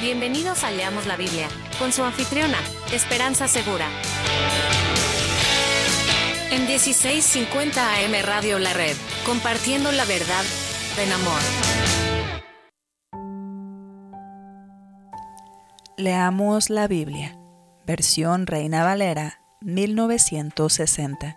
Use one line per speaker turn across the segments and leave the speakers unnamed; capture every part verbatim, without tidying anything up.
Bienvenidos a Leamos la Biblia, con su anfitriona, Esperanza Segura. En dieciséis cincuenta A M Radio La Red, compartiendo la verdad en amor.
Leamos la Biblia, versión Reina Valera, mil novecientos sesenta.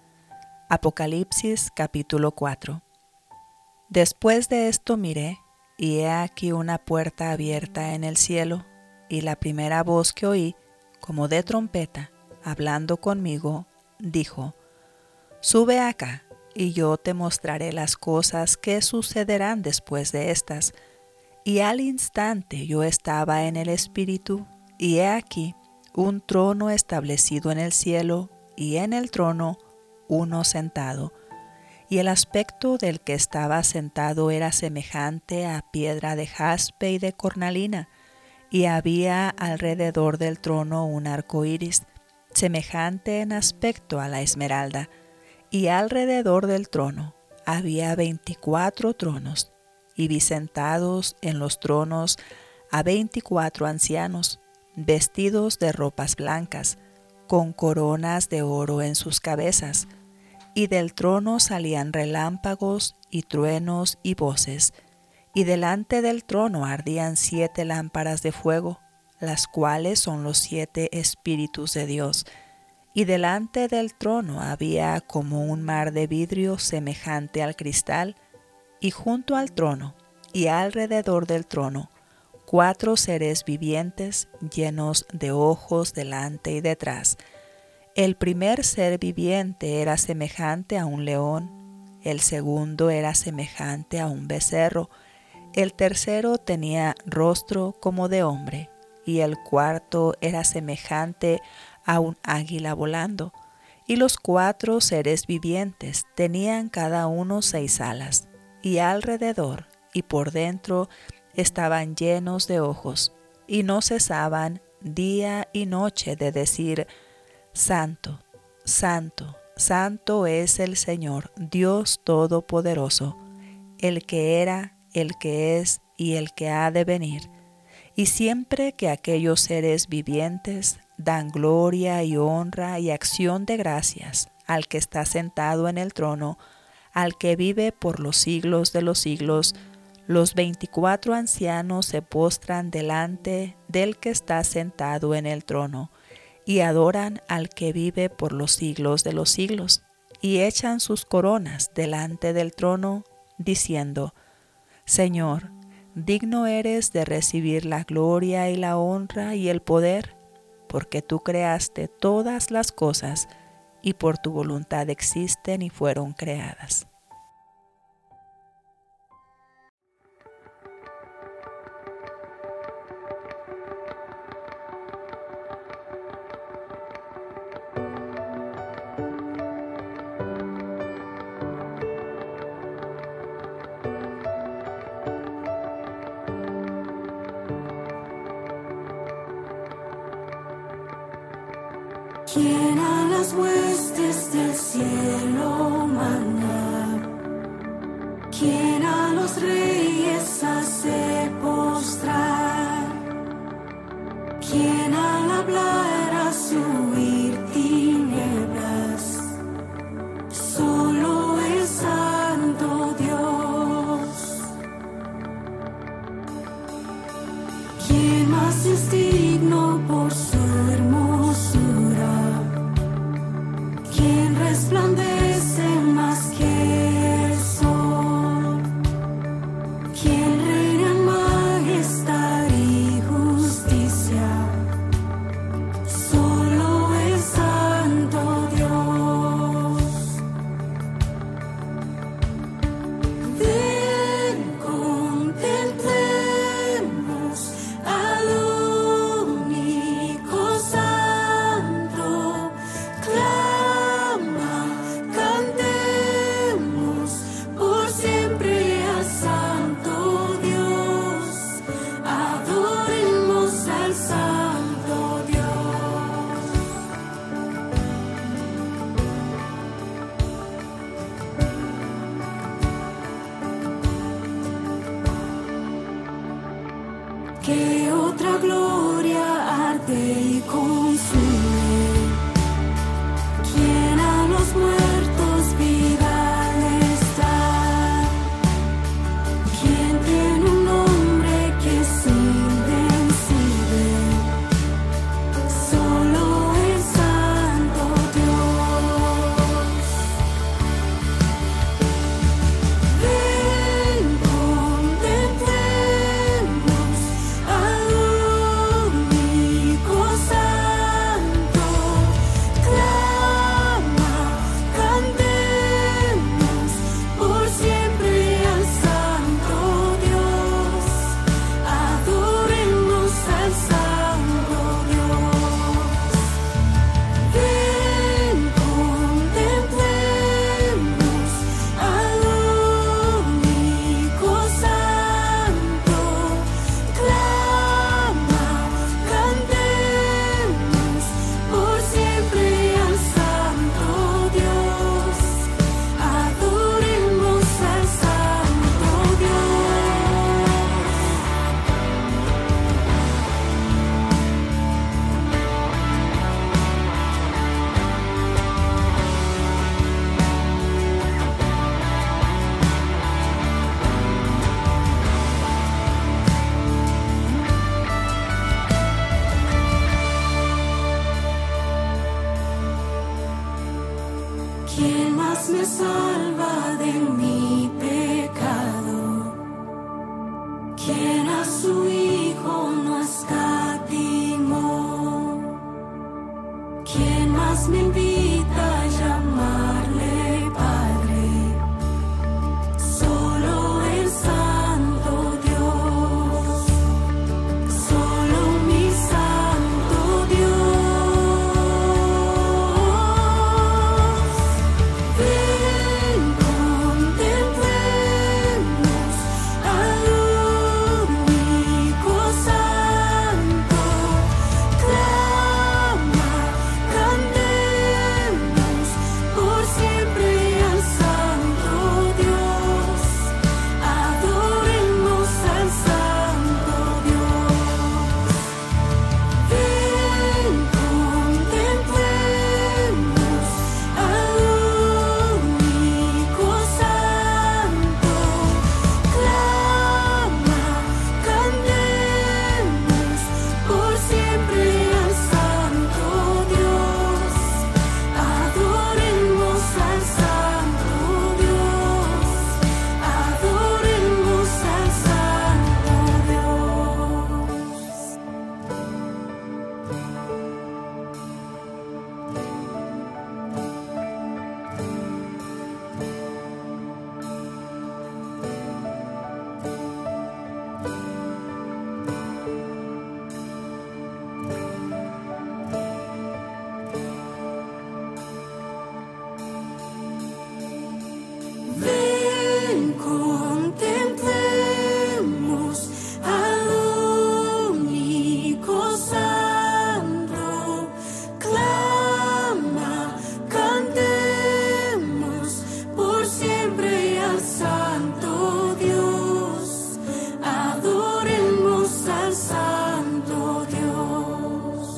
Apocalipsis capítulo cuatro. Después de esto miré, y he aquí una puerta abierta en el cielo, y la primera voz que oí, como de trompeta, hablando conmigo, dijo: Sube acá, y yo te mostraré las cosas que sucederán después de estas. Y al instante yo estaba en el Espíritu, y he aquí un trono establecido en el cielo, y en el trono uno sentado. Y el aspecto del que estaba sentado era semejante a piedra de jaspe y de cornalina, y había alrededor del trono un arco iris, semejante en aspecto a la esmeralda, y alrededor del trono había veinticuatro tronos, y vi sentados en los tronos a veinticuatro ancianos, vestidos de ropas blancas, con coronas de oro en sus cabezas. Y del trono salían relámpagos y truenos y voces, y delante del trono ardían siete lámparas de fuego, las cuales son los siete espíritus de Dios. Y delante del trono había como un mar de vidrio semejante al cristal, y junto al trono y alrededor del trono cuatro seres vivientes llenos de ojos delante y detrás. El primer ser viviente era semejante a un león, el segundo era semejante a un becerro, el tercero tenía rostro como de hombre, y el cuarto era semejante a un águila volando, y los cuatro seres vivientes tenían cada uno seis alas, y alrededor y por dentro estaban llenos de ojos, y no cesaban día y noche de decir: Santo, Santo, Santo es el Señor, Dios Todopoderoso, el que era, el que es y el que ha de venir. Y siempre que aquellos seres vivientes dan gloria y honra y acción de gracias al que está sentado en el trono, al que vive por los siglos de los siglos, los veinticuatro ancianos se postran delante del que está sentado en el trono, y adoran al que vive por los siglos de los siglos, y echan sus coronas delante del trono, diciendo: Señor, digno eres de recibir la gloria y la honra y el poder, porque tú creaste todas las cosas, y por tu voluntad existen y fueron creadas.
Llena las huestes del cielo maná, quien a los reyes hace postrar, quien al hablar hace huir tinieblas, solo el Santo Dios. Quien más es digno por su hermosura, quien resplandece más que el sol, quien reina en majestad y justicia, solo el Santo Dios. Ven, contemplemos al único Santo, clama, cantemos por siempre al Santo Dios, adoremos al Santo Dios. Que otra gloria arde y consume. Quien a los muertos vida les da. Quien tiene un nombre que es invencible. Solo el Santo Dios. Ven, contemplemos al único Santo. Clama, cantemos por siempre al Santo Dios. Adoremos al Santo Dios. Ven, contemplemos al único Santo. Clama, cantemos por siempre al Santo Dios. Adoremos al Santo Dios. ¿Quién más me salva de mi pecado? ¿Quién a su Hijo no escatimó? ¿Quién más me invita a llamarle Padre? Solo el Santo Dios. Solo mi Santo Dios. Ven, contemplemos al único Santo. Clama, cantemos por siempre al Santo Dios. Adoremos al Santo Dios. Ven, contemplemos al único Santo. Clama, cantemos por siempre al Santo Dios. Adoremos al Santo Dios. Adoremos al Santo Dios. Ven, contemplemos al único Santo. Clama, cantemos por siempre al Santo Dios. Adoremos al Santo Dios.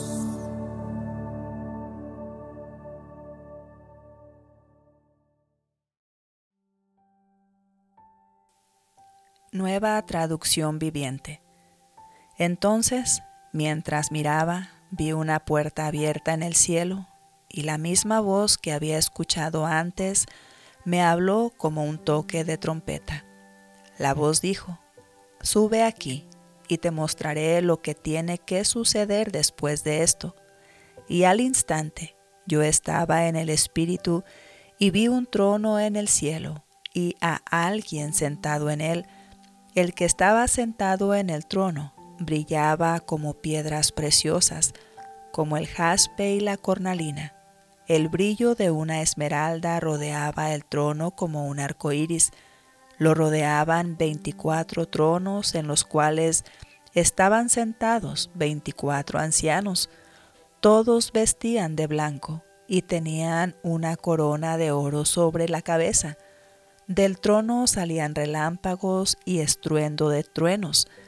Nueva traducción viviente. Entonces, mientras miraba, vi una puerta abierta en el cielo, y la misma voz que había escuchado antes me habló como un toque de trompeta. La voz dijo: Sube aquí, y te mostraré lo que tiene que suceder después de esto. Y al instante yo estaba en el Espíritu, y vi un trono en el cielo, y a alguien sentado en él. El que estaba sentado en el trono brillaba como piedras preciosas, como el jaspe y la cornalina. El brillo de una esmeralda rodeaba el trono como un arco iris. Lo rodeaban veinticuatro tronos en los cuales estaban sentados veinticuatro ancianos. Todos vestían de blanco y tenían una corona de oro sobre la cabeza. Del trono salían relámpagos y estruendo de truenos.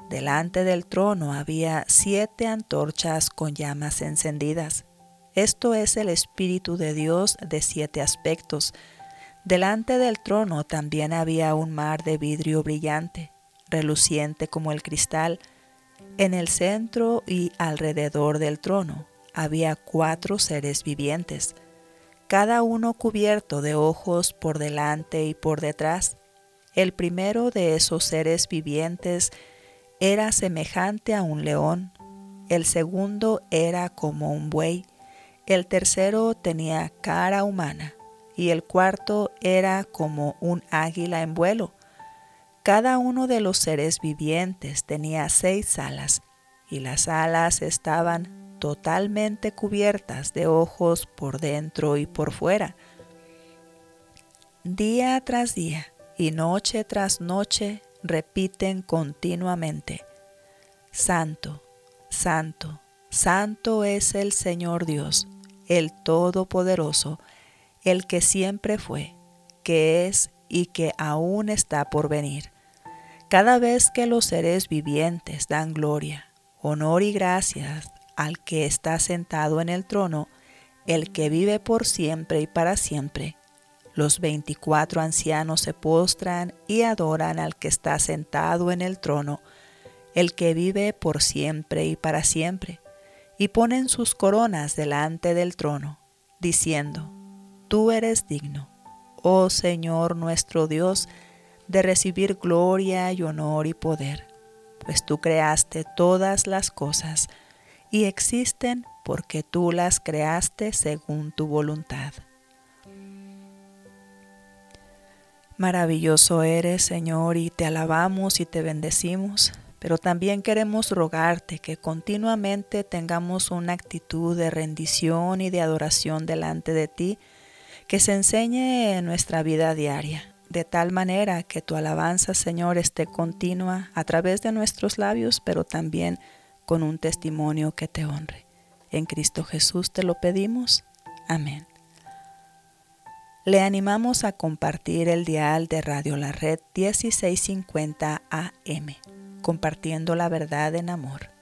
delante del trono había siete antorchas con llamas encendidas. Esto es el Espíritu de Dios de siete aspectos. Delante del trono también había un mar de vidrio brillante, reluciente como el cristal. En el centro y alrededor del trono había cuatro seres vivientes, cada uno cubierto de ojos por delante y por detrás. El primero de esos seres vivientes era semejante a un león, el segundo era como un buey, el tercero tenía cara humana y el cuarto era como un águila en vuelo. Cada uno de los seres vivientes tenía seis alas y las alas estaban totalmente cubiertas de ojos por dentro y por fuera. Día tras día y noche tras noche repiten continuamente: Santo, Santo, Santo es el Señor Dios, el Todopoderoso, el que siempre fue, que es y que aún está por venir. Cada vez que los seres vivientes dan gloria, honor y gracias al que está sentado en el trono, el que vive por siempre y para siempre, los veinticuatro ancianos se postran y adoran al que está sentado en el trono, el que vive por siempre y para siempre, y ponen sus coronas delante del trono, diciendo: Tú eres digno, oh Señor nuestro Dios, de recibir gloria y honor y poder, pues tú creaste todas las cosas, y existen porque tú las creaste según tu voluntad. Maravilloso eres, Señor, y te alabamos y te bendecimos, pero también queremos rogarte que continuamente tengamos una actitud de rendición y de adoración delante de ti, que se enseñe en nuestra vida diaria, de tal manera que tu alabanza, Señor, esté continua a través de nuestros labios, pero también con un testimonio que te honre. En Cristo Jesús te lo pedimos. Amén. Le animamos a compartir el dial de Radio La Red dieciséis cincuenta A M, compartiendo la verdad en amor.